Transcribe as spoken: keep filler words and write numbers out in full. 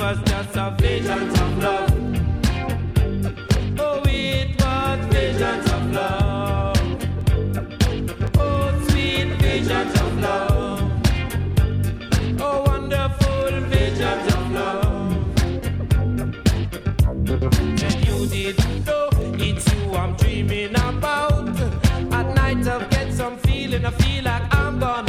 was just a vision of love. Oh, it was visions of love. Oh, sweet visions of love. Oh, wonderful visions of love. And you didn't know it's you I'm dreaming about. At night I've get some feeling, I feel like I'm gonna